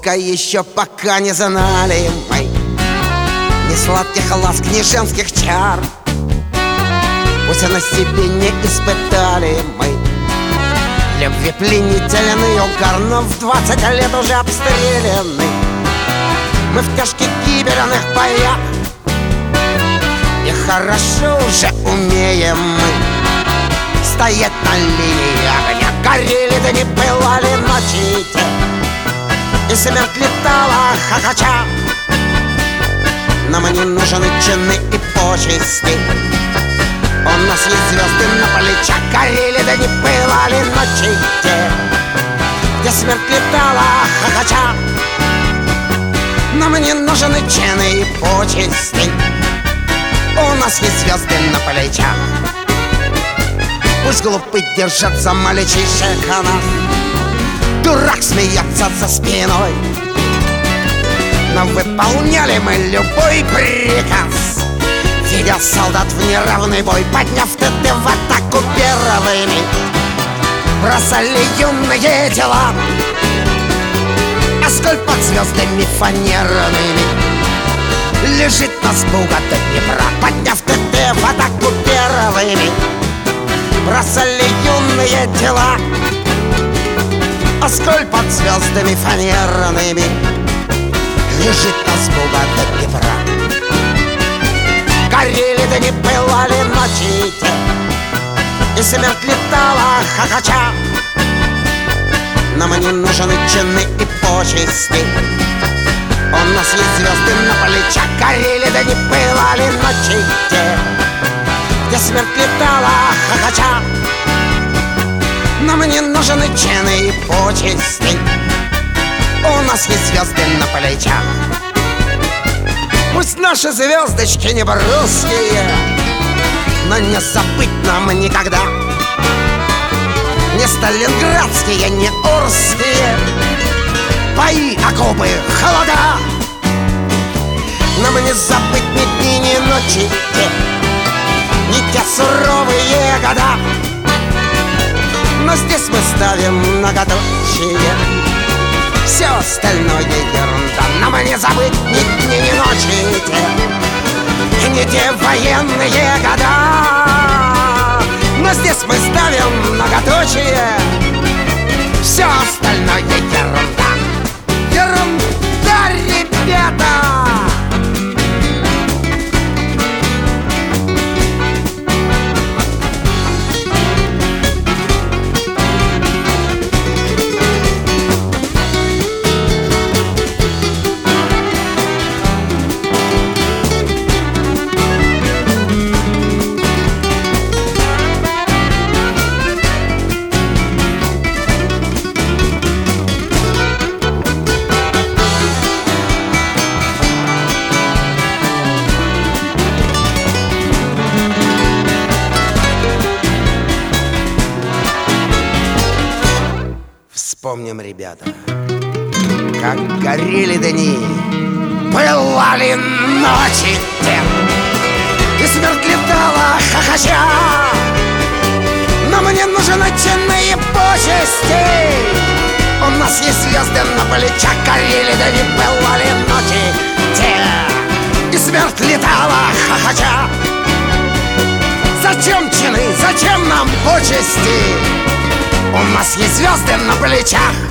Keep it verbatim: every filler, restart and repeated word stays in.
Только еще пока не знали мы ни сладких ласк, ни женских чар. Пусть на себе не испытали мы любви пленительный угар, но в двадцать лет уже обстреляны мы в тяжких гибельных боях. И хорошо уже умеем мы стоять на линии огня. Горели да не пылали ночи те, и смерть летала хохоча. Нам не нужны чины и почести, у нас есть звезды на плечах. Горели да не пылали ночи те, где смерть летала хохоча. Нам не нужны чины и почести, у нас есть звезды на плечах. Пусть глупый держатся мальчишек о нас, дурак смеется за спиной, но выполняли мы любой приказ, ведя солдат в неравный бой. Подняв ТТ в атаку первыми, бросали юные тела, а сколь под звездами фанерными лежит нас Буга до Днепра. Подняв ТТ в атаку первыми, бросали юные тела, а сколь под звездами фанерными лежит нас Буга до Днепра. Горели да не пылали ночи те, и смерть летала хохоча. Нам не нужны чины и почести, у нас есть звезды на плечах. Горели да не пылали ночи те, где смерть летала хохоча. Нам не нужны чины и почести, у нас есть звезды на плечах. Пусть наши звездочки не русские, но не забыть нам никогда не сталинградские, не орские бои, окопы, холода. Нам не забыть ни дни, ни ночи те, ни те суровые года. Но здесь мы ставим многоточие, все остальное ерунда. Нам не забыть ни дни, ни ночи те, ни те военные года. Но здесь мы ставим многоточие, все остальное ерунда. Ерунда, ребята! Вспомним, ребята, как горели дни, пылали ночи те, и смерть летала хохоча. Но мне нужны чины и почести, у нас есть звезды на плечах. Горели да не пылали ночи те, и смерть летала хохоча. Зачем чины, зачем нам почести, у нас есть звезды на плечах.